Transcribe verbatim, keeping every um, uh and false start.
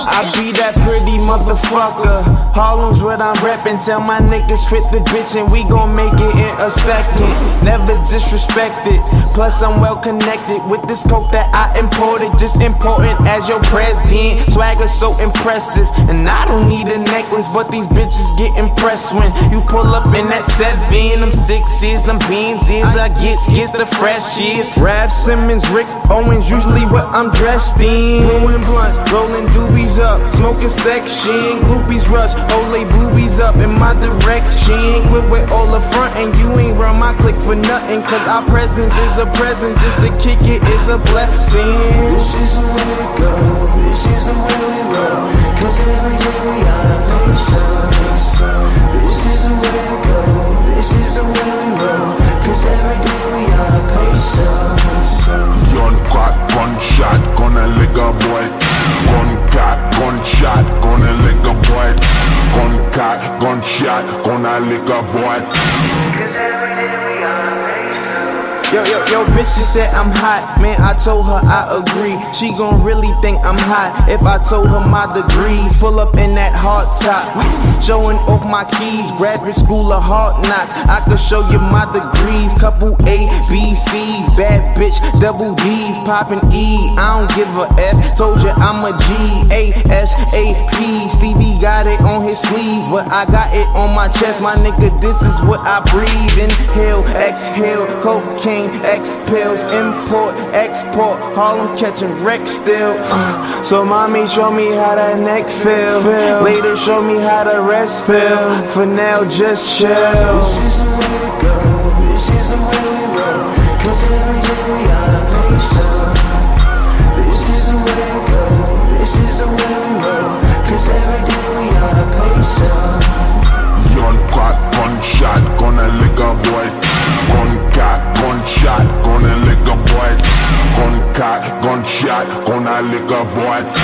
I be that pretty motherfucker. Harlem's what I'm reppin'. Tell my niggas hit the bitch and we gon' make it in a second. Never disrespected. Plus I'm well connected with this coke that I imported. Just important as your president. Swagger so impressive. And I don't need a necklace, but these bitches get impressed when you pull up in that seven. Them sixes, them beans is. I get gets the fresh years. Rap Simmons, Rick Owens, usually what I'm dressed in. Blowing blunts, rolling doobies up, smoking section. Groupies rush, Olay boobies up in my direction. Quit with all the front and you ain't run my click for nothing. Cause our presence is a present, just to kick it is a blessing. This is the way to go, this is the way we roll. Cause every day we are patient. This is the way to go, this is the way we roll. Cause every day we are patient. Gun crack, gunshot, gonna lick a boy. Gun cat, gunshot, gonna lick a boy. Gun cat, gunshot, gonna lick a boy. Cause every day we are patient. Yo, yo, yo, bitch, she said I'm hot. Man, I told her I agree. She gon' really think I'm hot if I told her my degrees. Pull up in that hard top, showing off my keys. Graduate school of hard knocks, I could show you my degrees. Couple A, B, C's, bad bitch, double D's, poppin' E. I don't give a F. Told you I'm a G, A S A P. Stevie got it on his sleeve, but I got it on my chest. My nigga, this is what I breathe. Inhale, exhale, cocaine. X pills, import, export, Harlem catching wreck still. Uh, so mommy, show me how that neck feel. Later, show me how the rest feel. For now, just chill. This is the way to go, this is the way we roll. Cause every day we are patient. This is the way to go, this is the way we roll. Cause every day we are patient. Gun crack, gunshot, gonna lick a boy. Gun cat, gunshot, gonna lick a boy. Gun cat, gunshot, gonna lick a boy.